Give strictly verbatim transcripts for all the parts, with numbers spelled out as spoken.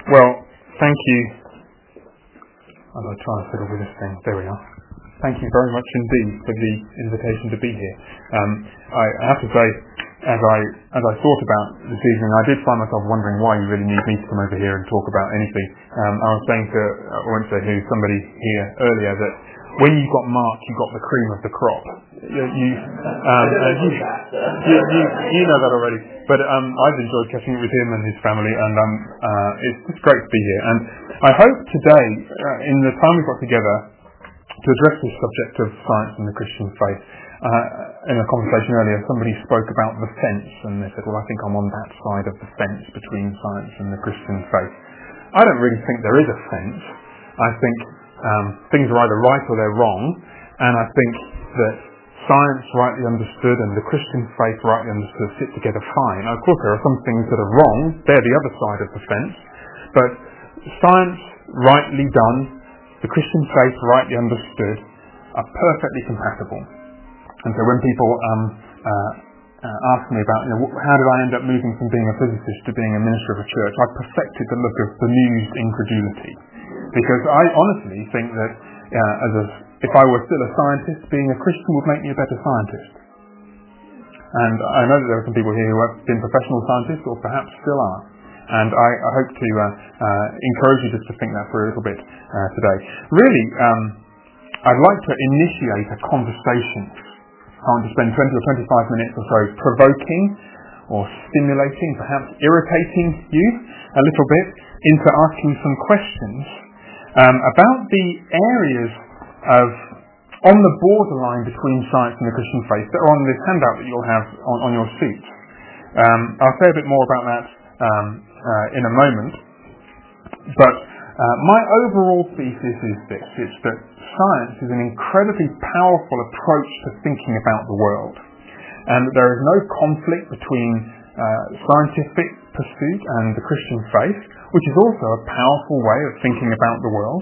Well, thank you. I'm going to try and fiddle with this thing. There we are. Thank you very much indeed for the invitation to be here. Um, I, I have to say, as I as I thought about this evening, I did find myself wondering why you really need me to come over here and talk about anything. Um, I was saying to, I won't say who, somebody here earlier that when you got Mark, you got the cream of the crop. You, you, um, uh, you, you, you, you know that already. But um, I've enjoyed catching up with him and his family, and um, uh, it's just great to be here. And I hope today, uh, in the time we've got together, to address this subject of science and the Christian faith. Uh, in a conversation earlier, somebody spoke about the fence, and they said, well, I think I'm on that side of the fence between science and the Christian faith. I don't really think there is a fence. I think um, things are either right or they're wrong, and I think that science rightly understood and the Christian faith rightly understood sit together fine. Now, of course, there are some things that are wrong. They're the other side of the fence. But science rightly done, the Christian faith rightly understood, are perfectly compatible. And so when people um, uh, uh, ask me about, you know, how did I end up moving from being a physicist to being a minister of a church, I perfected the look of bemused incredulity. Because I honestly think that uh, as a, if I were still a scientist, being a Christian would make me a better scientist. And I know that there are some people here who have been professional scientists or perhaps still are. And I, I hope to uh, uh, encourage you just to think that through a little bit uh, today. Really, um, I'd like to initiate a conversation. I want to spend twenty or twenty-five minutes or so provoking or stimulating, perhaps irritating you a little bit into asking some questions um, about the areas of on the borderline between science and the Christian faith that are on this handout that you'll have on, on your seat. Um, I'll say a bit more about that um, uh, in a moment, but uh, my overall thesis is this: it's that science is an incredibly powerful approach to thinking about the world, and that there is no conflict between uh, scientific pursuit and the Christian faith, which is also a powerful way of thinking about the world.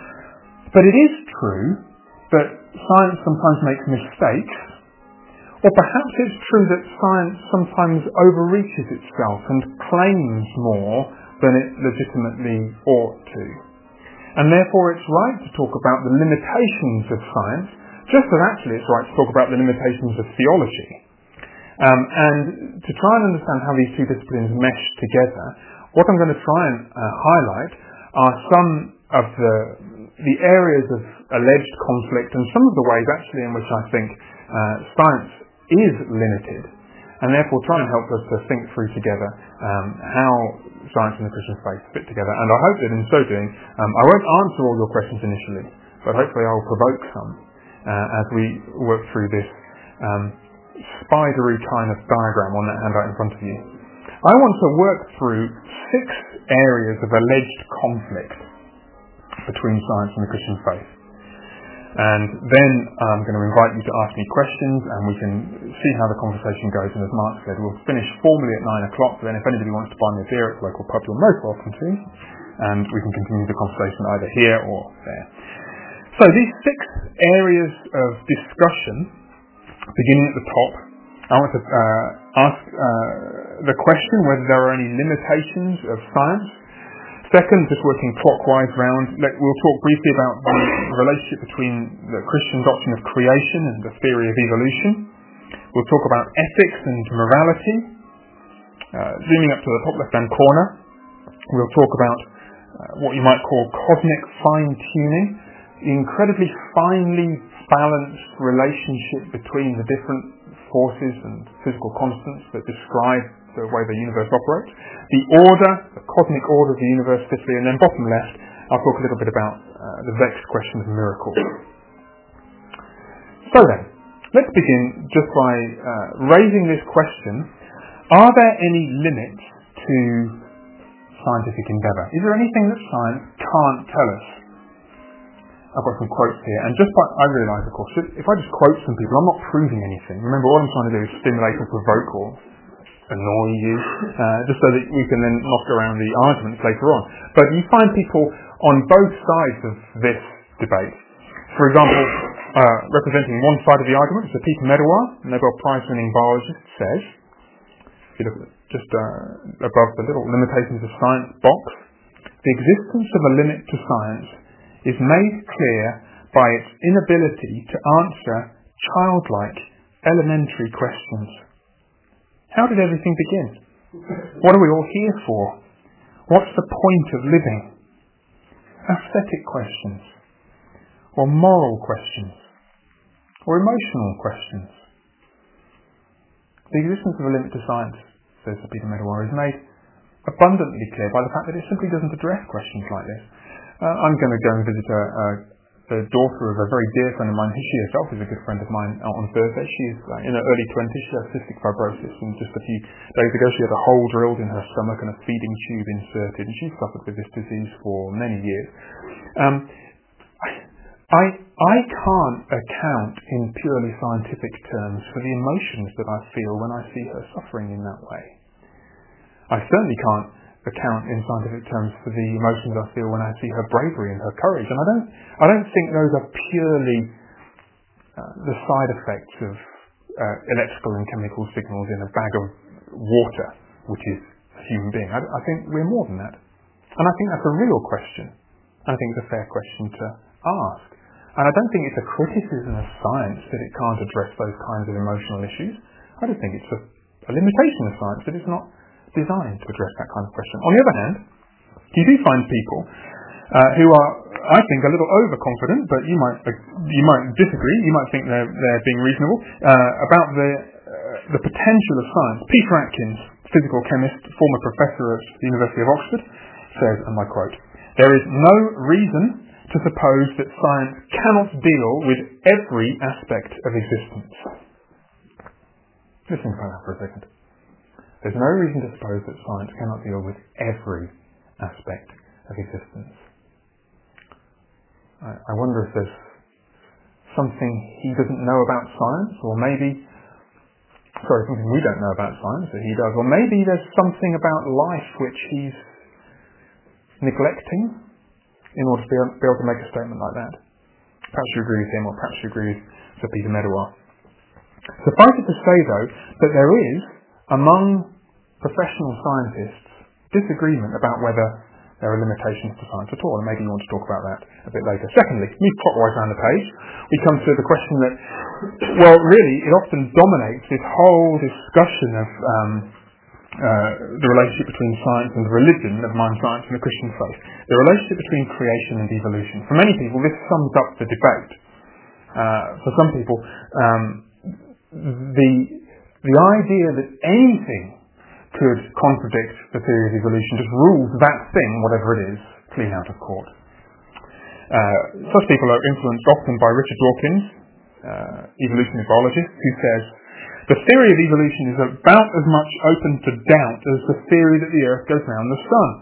But it is true that science sometimes makes mistakes, or perhaps it's true that science sometimes overreaches itself and claims more than it legitimately ought to. And therefore it's right to talk about the limitations of science, just as actually it's right to talk about the limitations of theology. Um, and to try and understand how these two disciplines mesh together, what I'm going to try and uh, highlight are some of the, the areas of alleged conflict and some of the ways actually in which I think uh, science is limited, and therefore try and help us to think through together um, how science and the Christian faith fit together. And I hope that in so doing, um, I won't answer all your questions initially, but hopefully I will provoke some uh, as we work through this um, spidery kind of diagram on that handout in front of you. I want to work through six areas of alleged conflict between science and the Christian faith. And then I'm going to invite you to ask me questions, and we can see how the conversation goes. And as Mark said, we'll finish formally at nine o'clock, but then if anybody wants to buy me a beer at the local pub, you're most welcome to, and we can continue the conversation either here or there. So these six areas of discussion, beginning at the top, I want to uh, ask uh, the question whether there are any limitations of science. Second, just working clockwise round, we'll talk briefly about the relationship between the Christian doctrine of creation and the theory of evolution. We'll talk about ethics and morality. Uh, zooming up to the top left-hand corner, we'll talk about uh, what you might call cosmic fine-tuning, the incredibly finely balanced relationship between the different forces and physical constants that describe the way the universe operates, the order, the cosmic order of the universe, fifthly, and then bottom left, I'll talk a little bit about uh, the vexed question of miracles. So then, let's begin just by uh, raising this question: are there any limits to scientific endeavour? Is there anything that science can't tell us? I've got some quotes here, and just by, I realise, of course, if I just quote some people, I'm not proving anything. Remember, all I'm trying to do is stimulate or provoke or annoy you, uh, just so that we can then knock around the arguments later on. But you find people on both sides of this debate. For example, uh, representing one side of the argument, Sir Peter Medawar, Nobel Prize-winning biologist, says, if you look at just uh, above the little limitations of science box, the existence of a limit to science is made clear by its inability to answer childlike, elementary questions. How did everything begin? What are we all here for? What's the point of living? Aesthetic questions, or moral questions, or emotional questions. The existence of a limit to science, says Sir Peter Medawar, is made abundantly clear by the fact that it simply doesn't address questions like this. Uh, I'm going to go and visit a, a, the daughter of a very dear friend of mine. She herself is a good friend of mine uh, on Thursday. She's uh, in her early twenties. She has cystic fibrosis, and just a few days ago she had a hole drilled in her stomach and a feeding tube inserted, and she's suffered with this disease for many years. Um, I, I can't account in purely scientific terms for the emotions that I feel when I see her suffering in that way. I certainly can't account in scientific terms for the emotions I feel when I see her bravery and her courage. And I don't, I don't think those are purely uh, the side effects of uh, electrical and chemical signals in a bag of water, which is a human being. I, I think we're more than that. And I think that's a real question. And I think it's a fair question to ask. And I don't think it's a criticism of science that it can't address those kinds of emotional issues. I just think it's a, a limitation of science that it's not designed to address that kind of question. On the other hand, you do find people uh, who are, I think, a little overconfident, but you might uh, you might disagree. You might think they're they're being reasonable uh, about the uh, the potential of science. Peter Atkins, physical chemist, former professor at the University of Oxford, says, and I quote, "There is no reason to suppose that science cannot deal with every aspect of existence." Listen to that for a second. There's no reason to suppose that science cannot deal with every aspect of existence. I, I wonder if there's something he doesn't know about science, or maybe, sorry, something we don't know about science that he does, or maybe there's something about life which he's neglecting in order to be able, be able to make a statement like that. Perhaps you agree with him, or perhaps you agree with Sir Peter Medawar. Suffice it to say, though, that there is, among professional scientists, disagreement about whether there are limitations to science at all, and maybe you want to talk about that a bit later. Secondly, move clockwise down the page, we come to the question that, well, really, it often dominates this whole discussion of um, uh, the relationship between science and religion, never mind science and the Christian faith, the relationship between creation and evolution. For many people, this sums up the debate. Uh, for some people, um, the the idea that anything could contradict the theory of evolution just rules that thing, whatever it is, clean out of court. Uh, such people are influenced often by Richard Dawkins, uh, evolutionary biologist, who says, "The theory of evolution is about as much open to doubt as the theory that the earth goes round the sun."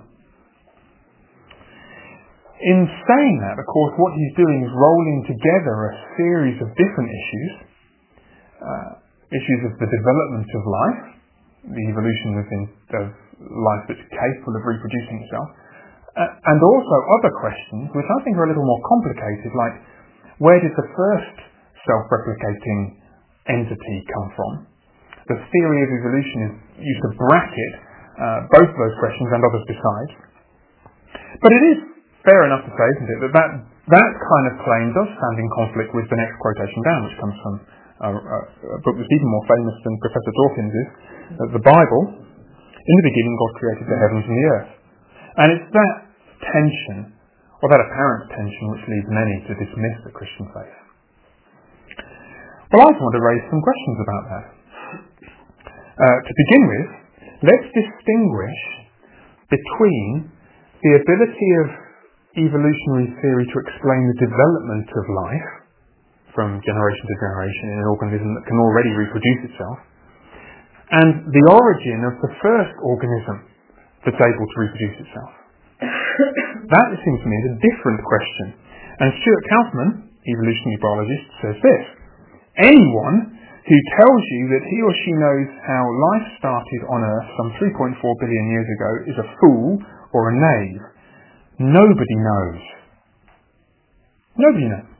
In saying that, of course, what he's doing is rolling together a series of different issues, uh, issues of the development of life, the evolution of, in, of life that's capable of reproducing itself, uh, and also other questions which I think are a little more complicated, like where did the first self-replicating entity come from? The theory of evolution is used to bracket uh, both of those questions and others besides. But it is fair enough to say, isn't it, that that, that kind of claim does stand in conflict with the next quotation down, which comes from a, a book that's even more famous than Professor Dawkins' is, the Bible. In the beginning, God created the heavens and the earth. And it's that tension, or that apparent tension, which leads many to dismiss the Christian faith. Well, I just want to raise some questions about that. Uh, to begin with, let's distinguish between the ability of evolutionary theory to explain the development of life from generation to generation in an organism that can already reproduce itself, and the origin of the first organism that's able to reproduce itself. That, it seems to me, is a different question. And Stuart Kauffman, evolutionary biologist, says this: "Anyone who tells you that he or she knows how life started on Earth some three point four billion years ago is a fool or a knave. Nobody knows." Nobody knows.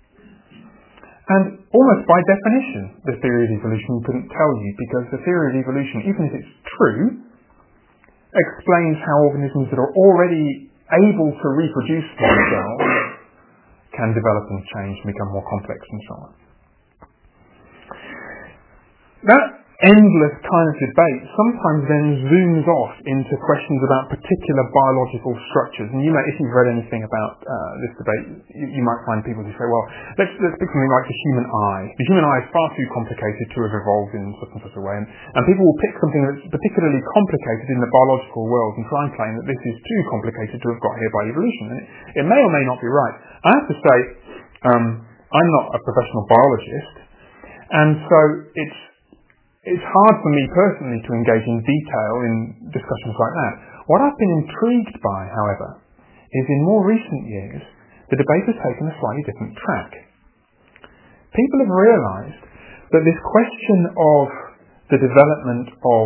And almost by definition, the theory of evolution couldn't tell you, because the theory of evolution, even if it's true, explains how organisms that are already able to reproduce themselves can develop and change and become more complex and so on. That endless kind of debate sometimes then zooms off into questions about particular biological structures. And you may, if you've read anything about uh, this debate, you, you might find people who say, well, let's, let's pick something like the human eye. The human eye is far too complicated to have evolved in such and such a way. And, and people will pick something that's particularly complicated in the biological world and try and claim that this is too complicated to have got here by evolution. And it, it may or may not be right. I have to say, um, I'm not a professional biologist, and so it's It's hard for me personally to engage in detail in discussions like that. What I've been intrigued by, however, is in more recent years, the debate has taken a slightly different track. People have realised that this question of the development of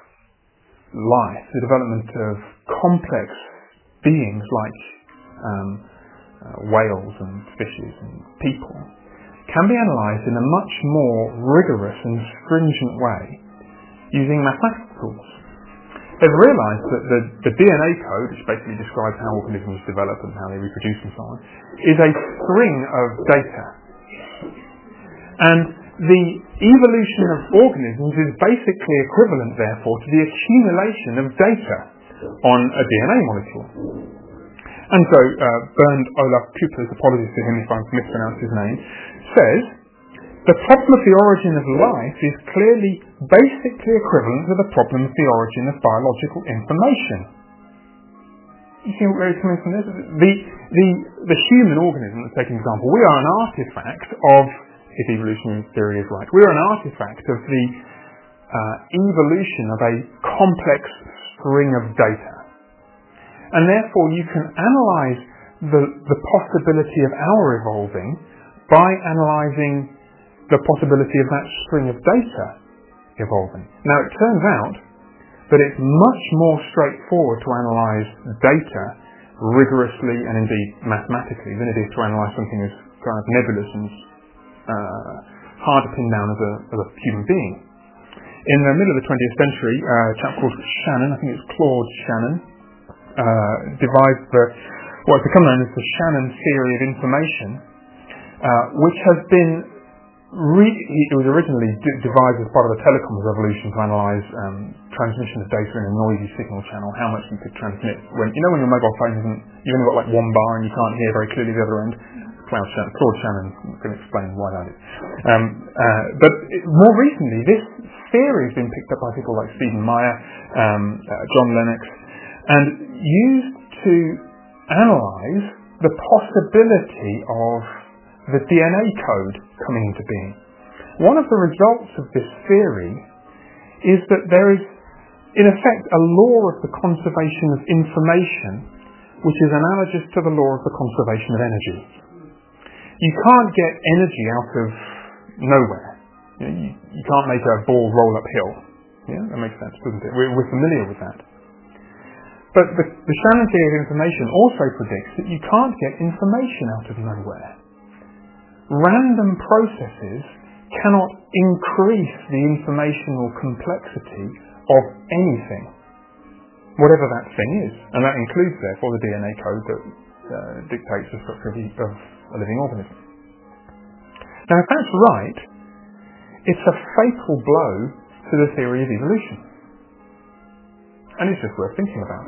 life, the development of complex beings like um, uh, whales and fishes and people, can be analysed in a much more rigorous and stringent way using mathematical tools. They've realised that the, the D N A code, which basically describes how organisms develop and how they reproduce and so on, is a string of data. And the evolution of organisms is basically equivalent, therefore, to the accumulation of data on a D N A molecule. And so uh, Bernd Olaf Kuipers, apologies to him if I've mispronounced his name, says, the problem of the origin of life is clearly basically equivalent to the problem of the origin of biological information. You see where it's coming from this? The, the, the human organism, let's take an example, we are an artifact of, if evolutionary theory is right, we are an artifact of the uh, evolution of a complex string of data. And therefore you can analyse the, the possibility of our evolving by analysing the possibility of that string of data evolving. Now it turns out that it's much more straightforward to analyse data rigorously and indeed mathematically than it is to analyse something as kind of nebulous and uh, hard to pin down as a, as a human being. In the middle of the twentieth century, uh, a chap called Shannon, I think it's Claude Shannon, uh, devised the, what's become known as the Shannon theory of information, uh, which has been Re- it was originally d- devised as part of the telecoms revolution to analyse um, transmission of data in a noisy signal channel, how much you could transmit. When you know when your mobile phone isn't, you've only got like one bar and you can't hear very clearly the other end. Claude Shannon, Claude Shannon can explain why that is. Um, uh, but it, more recently, this theory has been picked up by people like Stephen Meyer, um, uh, John Lennox, and used to analyse the possibility of the D N A code coming into being. One of the results of this theory is that there is, in effect, a law of the conservation of information which is analogous to the law of the conservation of energy. You can't get energy out of nowhere. You, know, you, you can't make a ball roll uphill. Yeah, that makes sense, doesn't it? We're, we're familiar with that. But the, the Shannon theory of information also predicts that you can't get information out of nowhere. Random processes cannot increase the informational complexity of anything, whatever that thing is. And that includes, therefore, the D N A code that uh, dictates the structure of, of a living organism. Now, if that's right, it's a fatal blow to the theory of evolution. And it's just worth thinking about.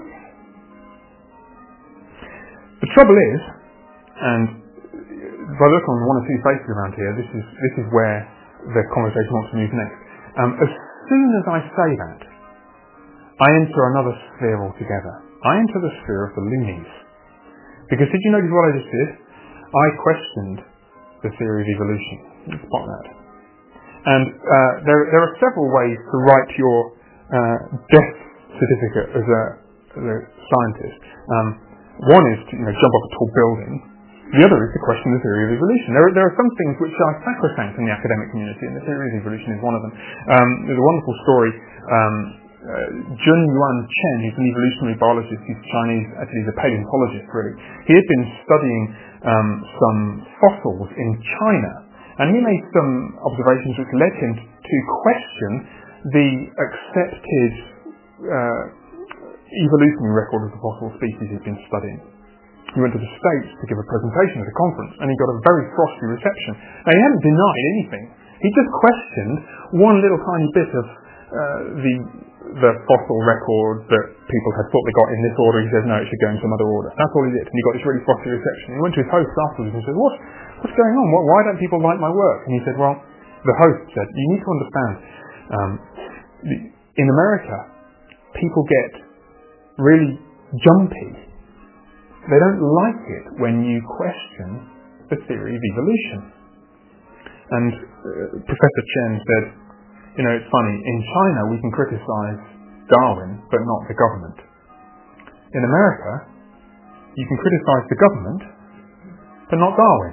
The trouble is, and if I look on one or two faces around here, this is this is where the conversation wants to move next. Um, as soon as I say that, I enter another sphere altogether. I enter the sphere of the loonies. Because did you notice what I just did? I questioned the theory of evolution. You can spot that. And uh, there, there are several ways to write your uh, death certificate as a, as a scientist. Um, one is to you know, jump off a tall building. The other is to question the theory of evolution. There are, there are some things which are sacrosanct in the academic community, and the theory of evolution is one of them. Um, there's a wonderful story. Um, uh, Jun Yuan Chen, who's an evolutionary biologist, he's Chinese, actually he's a paleontologist really. He had been studying um, some fossils in China, and he made some observations which led him to question the accepted uh, evolutionary record of the fossil species he'd been studying. He went to the States to give a presentation at a conference, and he got a very frosty reception. Now, he hadn't denied anything. He just questioned one little tiny bit of uh, the the fossil record that people had thought they got in this order. He says, no, it should go in some other order. That's all he did, and he got this really frosty reception. He went to his host afterwards and said, what, what's going on? Why don't people like my work? And he said, well, the host said, you need to understand, um, the, in America, people get really jumpy. They don't like it when you question the theory of evolution. And uh, Professor Chen said, you know, it's funny, in China we can criticise Darwin, but not the government. In America, you can criticise the government, but not Darwin.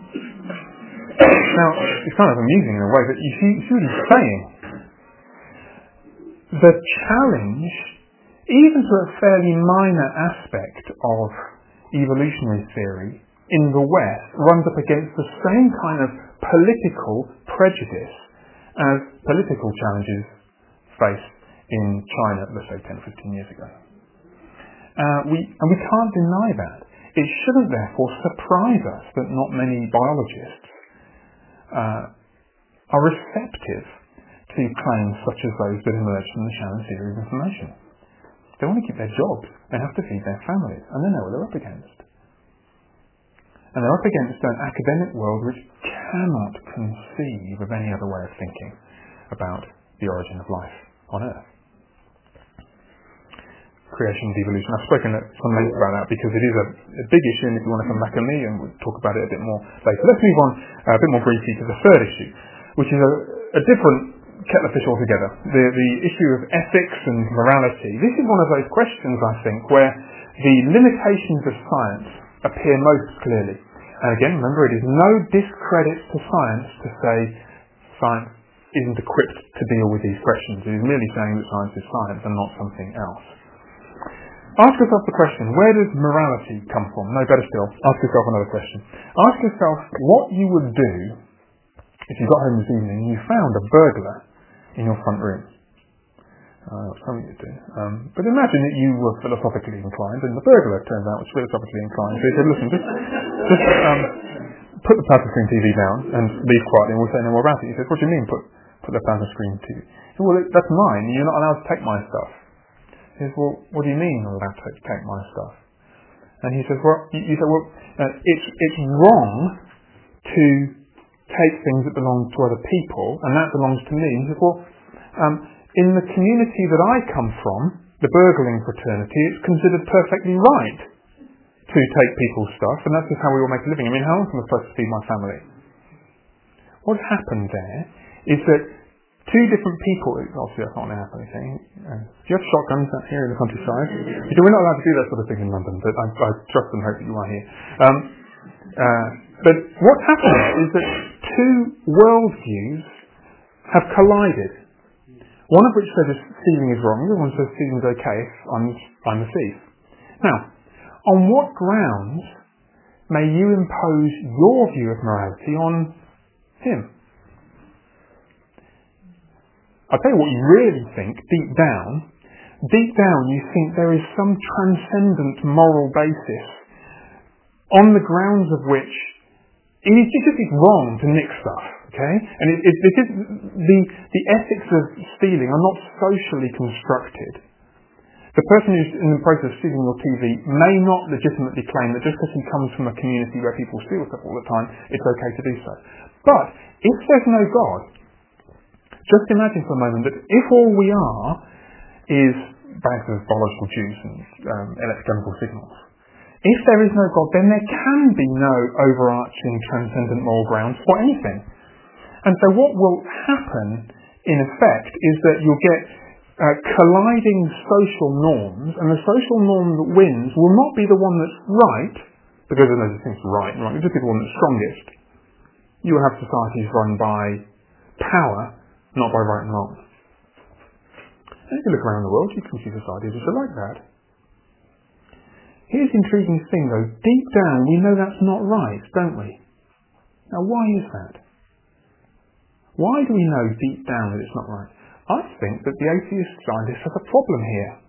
Now, it's kind of amusing in a way, but you see, see what he's saying. The challenge, even to a fairly minor aspect of evolutionary theory in the West, runs up against the same kind of political prejudice as political challenges faced in China, let's say ten or fifteen years ago. Uh, we, and we can't deny that. It shouldn't therefore surprise us that not many biologists uh, are receptive to claims such as those that emerge from the Shannon theory of information. They want to keep their jobs, they have to feed their families, and they know what they're up against. And they're up against an academic world which cannot conceive of any other way of thinking about the origin of life on Earth. Creation and evolution. I've spoken at some length about that because it is a, a big issue, and if you want to come back on me, and we'll talk about it a bit more later. Let's move on uh, a bit more briefly to the third issue, which is a, a different kettle of fish altogether. The, the issue of ethics and morality. This is one of those questions, I think, where the limitations of science appear most clearly. And again, remember, it is no discredit to science to say science isn't equipped to deal with these questions. It is merely saying that science is science and not something else. Ask yourself the question, where does morality come from? No, better still, ask yourself another question. Ask yourself what you would do if you got home this evening and you found a burglar in your front room. Uh, that's something you do. Um, but imagine that you were philosophically inclined, and the burglar turns out was philosophically inclined. So he said, listen, just, just um, put the plasma screen T V down and leave quietly, and we'll say no more about it. He said, what do you mean, put, put the plasma screen T V? He said, well, that's mine. You're not allowed to take my stuff. He says, well, what do you mean you're allowed to take my stuff? And he says, well, you, you say, well, uh, it's, it's wrong to take things that belong to other people, and that belongs to me. He says, well, um, in the community that I come from, the burgling fraternity, it's considered perfectly right to take people's stuff, and that's just how we all make a living. I mean, how else am I supposed to feed my family? What's happened there is that two different people, obviously that's not going to happen, anything. Uh, do you have shotguns out here in the countryside? You know, we're not allowed to do that sort of thing in London, but I, I trust and hope that you are here. Um, uh, but what happens is that two worldviews have collided. One of which says stealing is wrong, the other one says stealing is okay if I'm, I'm a thief. Now, on what grounds may you impose your view of morality on him? I'll tell you what you really think, deep down. Deep down you think there is some transcendent moral basis on the grounds of which it is just it's wrong to nick stuff. Okay, and it, it, it is, the the ethics of stealing are not socially constructed. The person who's in the process of stealing your T V may not legitimately claim that just because he comes from a community where people steal stuff all the time, it's okay to do so. But if there's no God, just imagine for a moment that if all we are is bags of biological juice and um, electrochemical signals, if there is no God, then there can be no overarching transcendent moral grounds for anything. And so what will happen, in effect, is that you'll get uh, colliding social norms, and the social norm that wins will not be the one that's right, because there's no such thing as right and wrong, it'll just be the one that's strongest. You will have societies run by power, not by right and wrong. And if you look around the world, you can see societies which are like that. Here's the intriguing thing, though. Deep down, we know that's not right, don't we? Now, why is that? Why do we know deep down that it's not right? I think that the atheist scientist has a problem here.